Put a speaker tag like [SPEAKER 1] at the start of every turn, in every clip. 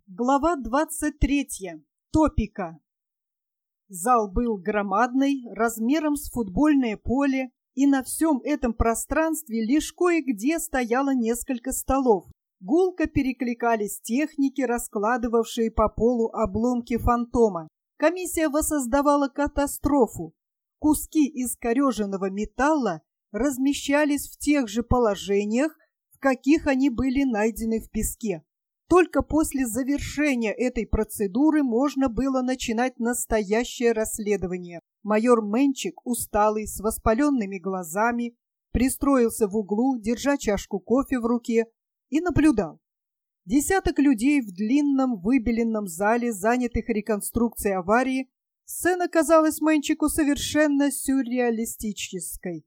[SPEAKER 1] Глава 23. Топика. Зал был громадный, размером с футбольное поле, и на всем этом пространстве лишь кое-где стояло несколько столов. Гулко перекликались техники, раскладывавшие по полу обломки фантома. Комиссия воссоздавала катастрофу. Куски искореженного металла размещались в тех же положениях, в каких они были найдены в песке. Только после завершения этой процедуры можно было начинать настоящее расследование. Майор Менчик, усталый, с воспаленными глазами, пристроился в углу, держа чашку кофе в руке, и наблюдал. Десяток людей в длинном выбеленном зале, занятых реконструкцией аварии. Сцена казалась Менчику совершенно сюрреалистической.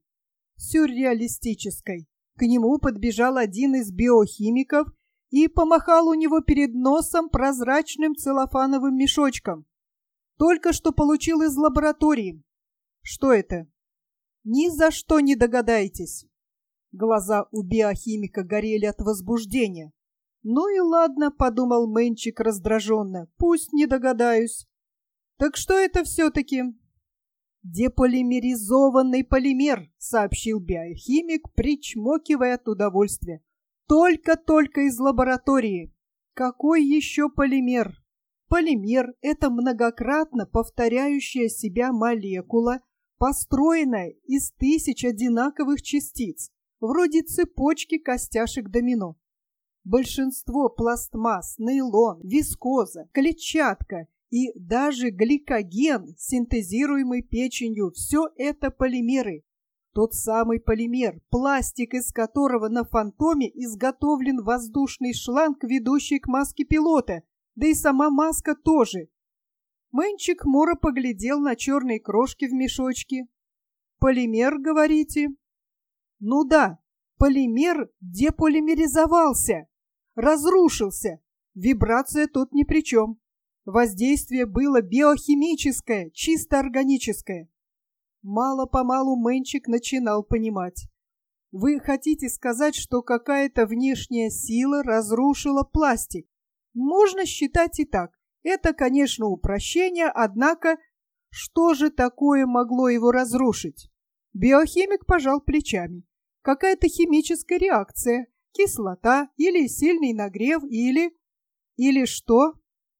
[SPEAKER 1] К нему подбежал один из биохимиков и помахал у него перед носом прозрачным целлофановым мешочком. Только что получил из лаборатории. Что это? Ни за что не догадаетесь. Глаза у биохимика горели от возбуждения. Ну и ладно, подумал Менчик раздраженно, пусть не догадаюсь. Так что это все-таки? Деполимеризованный полимер, сообщил биохимик, причмокивая от удовольствия. Только из лаборатории. Какой еще полимер? Полимер – это многократно повторяющая себя молекула, построенная из тысяч одинаковых частиц, вроде цепочки костяшек домино. Большинство пластмасс, нейлон, вискоза, клетчатка и даже гликоген, синтезируемый печенью – все это полимеры. Тот самый полимер, пластик из которого на фантоме изготовлен воздушный шланг, ведущий к маске пилота, да и сама маска тоже. Менчик хмуро поглядел на черные крошки в мешочке. Полимер, говорите? Ну да, полимер деполимеризовался, разрушился. Вибрация тут ни при чем. Воздействие было биохимическое, чисто органическое. Мало-помалу Менчик начинал понимать. Вы хотите сказать, что какая-то внешняя сила разрушила пластик? Можно считать и так. Это, конечно, упрощение, однако что же такое могло его разрушить? Биохимик пожал плечами. Какая-то химическая реакция, кислота или сильный нагрев или... Или что?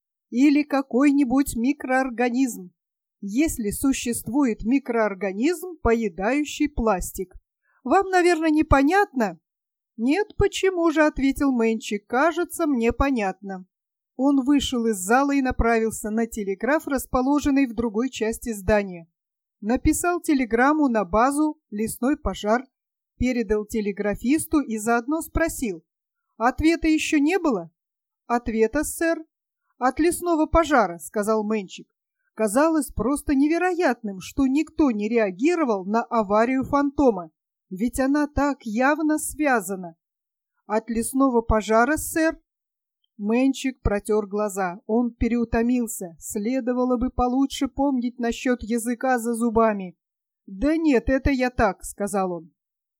[SPEAKER 1] Или какой-нибудь микроорганизм. Если существует микроорганизм, поедающий пластик. Вам, наверное, непонятно? Нет, почему же, ответил Менчик, кажется, мне понятно. Он вышел из зала и направился на телеграф, расположенный в другой части здания. Написал телеграмму на базу «Лесной пожар», передал телеграфисту и заодно спросил. Ответа еще не было? Ответа, сэр. От лесного пожара, сказал Менчик. Казалось просто невероятным, что никто не реагировал на аварию фантома, ведь она так явно связана. От лесного пожара, сэр? Менчик протер глаза. Он переутомился. Следовало бы получше помнить насчет языка за зубами. Да нет, это я так, сказал он.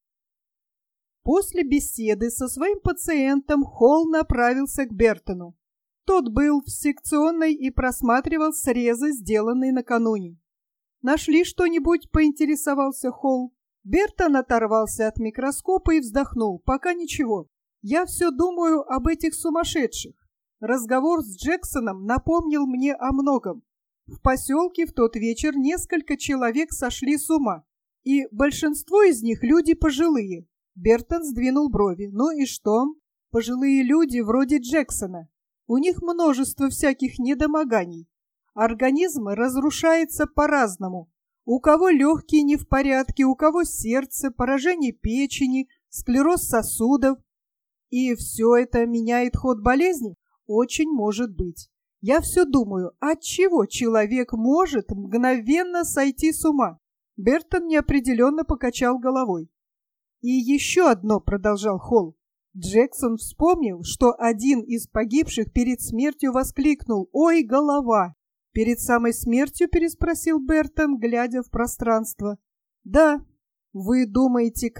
[SPEAKER 1] После беседы со своим пациентом Холл направился к Бертону. Тот был в секционной и просматривал срезы, сделанные накануне. «Нашли что-нибудь?» — поинтересовался Холл. Бертон оторвался от микроскопа и вздохнул. «Пока ничего. Я все думаю об этих сумасшедших. Разговор с Джексоном напомнил мне о многом. В поселке в тот вечер несколько человек сошли с ума, и большинство из них люди пожилые». Бертон сдвинул брови. «Ну и что? Пожилые люди вроде Джексона. У них множество всяких недомоганий. Организм разрушается по-разному. У кого легкие не в порядке, у кого сердце, поражение печени, склероз сосудов. И все это меняет ход болезни? Очень может быть. Я все думаю, отчего человек может мгновенно сойти с ума? Бертон неопределенно покачал головой. И еще одно, продолжал Холл. Джексон вспомнил, что один из погибших перед смертью воскликнул «Ой, голова!». «Перед самой смертью?» – переспросил Бертон, глядя в пространство. «Да. Вы думаете,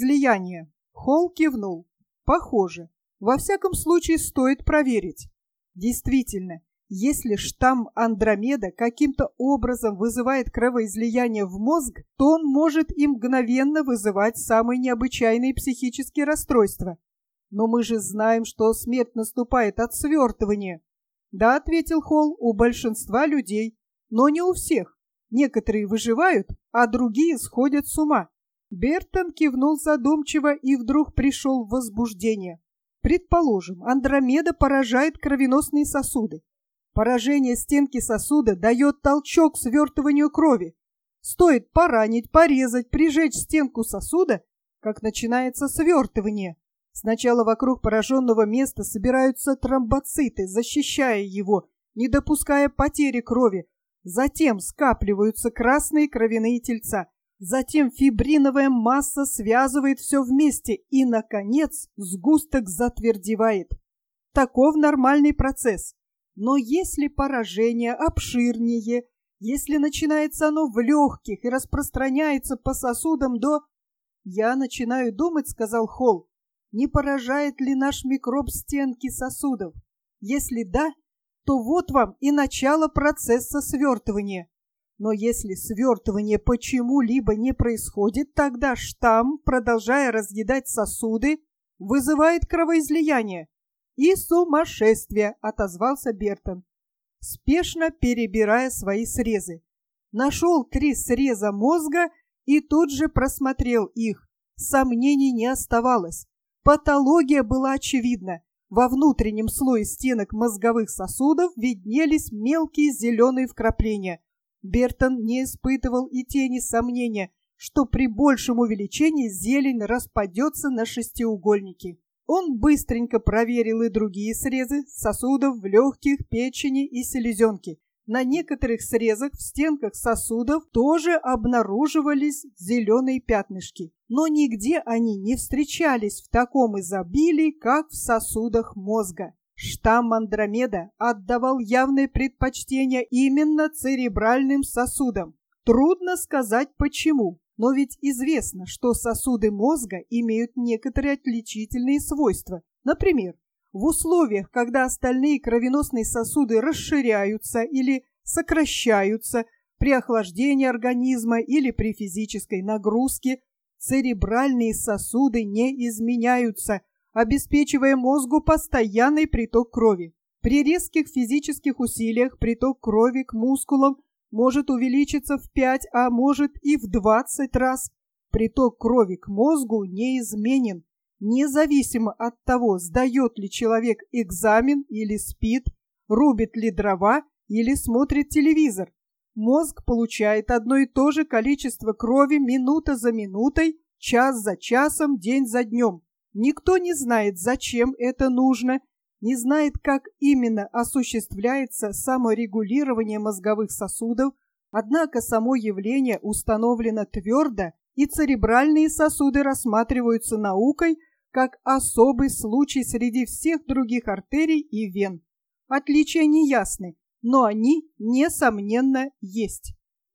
[SPEAKER 1] кровоизлияние?» Холл кивнул. «Похоже. Во всяком случае, стоит проверить. Действительно, если штамм Андромеда каким-то образом вызывает кровоизлияние в мозг, то он может и мгновенно вызывать самые необычайные психические расстройства. Но мы же знаем, что смерть наступает от свертывания. Да, ответил Холл, у большинства людей, но не у всех. Некоторые выживают, а другие сходят с ума. Бертон кивнул задумчиво и вдруг пришел в возбуждение. Предположим, Андромеда поражает кровеносные сосуды. Поражение стенки сосуда дает толчок свертыванию крови. Стоит поранить, порезать, прижечь стенку сосуда, как начинается свертывание. Сначала вокруг пораженного места собираются тромбоциты, защищая его, не допуская потери крови. Затем скапливаются красные кровяные тельца. Затем фибриновая масса связывает все вместе и, наконец, сгусток затвердевает. Таков нормальный процесс. Но если поражение обширнее, если начинается оно в легких и распространяется по сосудам до... «Я начинаю думать, — сказал Холл, — не поражает ли наш микроб стенки сосудов? Если да, то вот вам и начало процесса свертывания. Но если свертывание почему-либо не происходит, тогда штамм, продолжая разъедать сосуды, вызывает кровоизлияние. И сумасшествие, отозвался Бертон, спешно перебирая свои срезы. Нашел 3 среза мозга и тут же просмотрел их. Сомнений не оставалось. Патология была очевидна. Во внутреннем слое стенок мозговых сосудов виднелись мелкие зеленые вкрапления. Бертон не испытывал и тени сомнения, что при большем увеличении зелень распадется на шестиугольники. Он быстренько проверил и другие срезы сосудов в легких, печени и селезенке. На некоторых срезах в стенках сосудов тоже обнаруживались зеленые пятнышки, но нигде они не встречались в таком изобилии, как в сосудах мозга. Штамм Андромеда отдавал явное предпочтение именно церебральным сосудам. Трудно сказать почему, но ведь известно, что сосуды мозга имеют некоторые отличительные свойства. Например, в условиях, когда остальные кровеносные сосуды расширяются или сокращаются при охлаждении организма или при физической нагрузке, церебральные сосуды не изменяются, обеспечивая мозгу постоянный приток крови. При резких физических усилиях приток крови к мускулам может увеличиться в 5, а может и в 20 раз. Приток крови к мозгу неизменен, независимо от того, сдает ли человек экзамен или спит, рубит ли дрова или смотрит телевизор. Мозг получает одно и то же количество крови минута за минутой, час за часом, день за днем. Никто не знает, зачем это нужно, не знает, как именно осуществляется саморегулирование мозговых сосудов, однако само явление установлено твердо, и церебральные сосуды рассматриваются наукой как особый случай среди всех других артерий и вен. Отличия неясны, но они, несомненно, есть.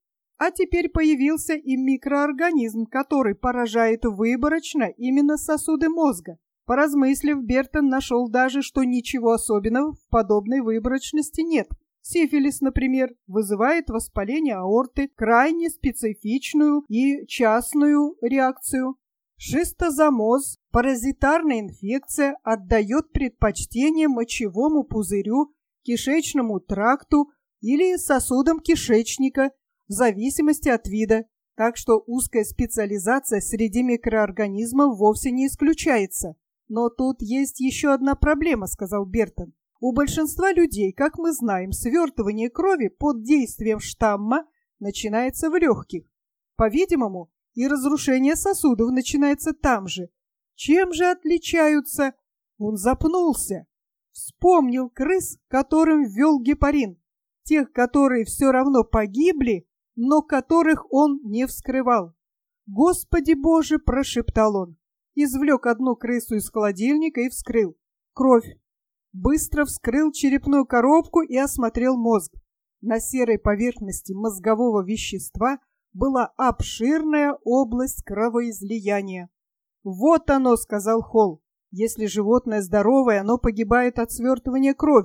[SPEAKER 1] А теперь появился и микроорганизм, который поражает выборочно именно сосуды мозга. Поразмыслив, Бертон нашел даже, что ничего особенного в подобной выборочности нет. Сифилис, например, вызывает воспаление аорты, крайне специфичную и частную реакцию. Шистозамоз, паразитарная инфекция, отдает предпочтение мочевому пузырю, кишечному тракту или сосудам кишечника, в зависимости от вида, так что узкая специализация среди микроорганизмов вовсе не исключается. Но тут есть еще одна проблема, сказал Бертон. У большинства людей, как мы знаем, свертывание крови под действием штамма начинается в легких. По-видимому, и разрушение сосудов начинается там же. Чем же отличаются? Он запнулся. Вспомнил крыс, которым ввел гепарин. Тех, которые все равно погибли, но которых он не вскрывал. «Господи Боже!» – прошептал он. Извлек одну крысу из холодильника и вскрыл. Кровь. Быстро вскрыл черепную коробку и осмотрел мозг. На серой поверхности мозгового вещества была обширная область кровоизлияния. «Вот оно!» – сказал Холл. «Если животное здоровое, оно погибает от свертывания крови.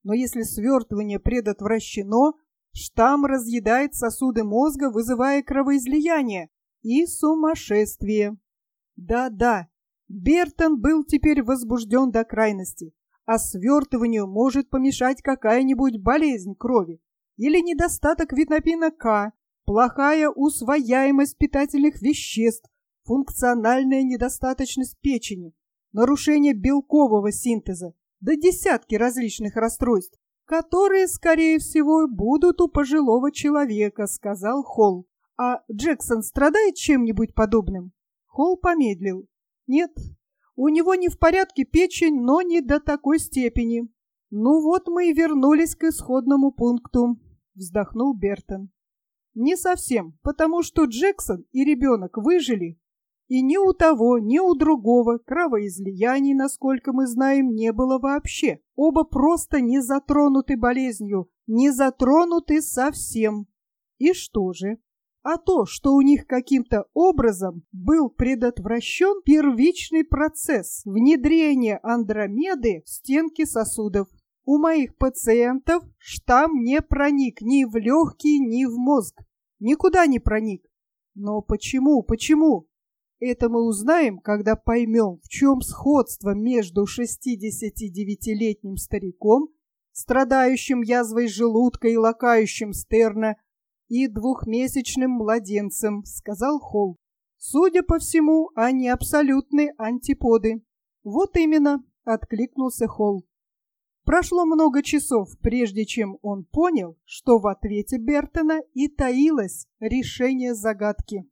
[SPEAKER 1] Но если свертывание предотвращено, штамм разъедает сосуды мозга, вызывая кровоизлияние и сумасшествие. Да-да, Бертон был теперь возбужден до крайности, а свертыванию может помешать какая-нибудь болезнь крови или недостаток витамина К, плохая усвояемость питательных веществ, функциональная недостаточность печени, нарушение белкового синтеза, да десятки различных расстройств, которые, скорее всего, будут у пожилого человека, сказал Холл. А Джексон страдает чем-нибудь подобным? Холл помедлил. Нет, у него не в порядке печень, но не до такой степени. Ну вот мы и вернулись к исходному пункту, вздохнул Бертон. Не совсем, потому что Джексон и ребенок выжили, и ни у того, ни у другого кровоизлияний, насколько мы знаем, не было вообще. Оба просто не затронуты болезнью, не затронуты совсем. И что же? А то, что у них каким-то образом был предотвращен первичный процесс внедрения Андромеды в стенки сосудов. У моих пациентов штамм не проник ни в легкие, ни в мозг. Никуда не проник. Но почему? Это мы узнаем, когда поймем, в чем сходство между 69-летним стариком, страдающим язвой желудка и лакающим Стерна, и двухмесячным младенцем, сказал Холл. Судя по всему, они абсолютные антиподы. Вот именно, откликнулся Холл. Прошло много часов, прежде чем он понял, что в ответе Бертона и таилось решение загадки.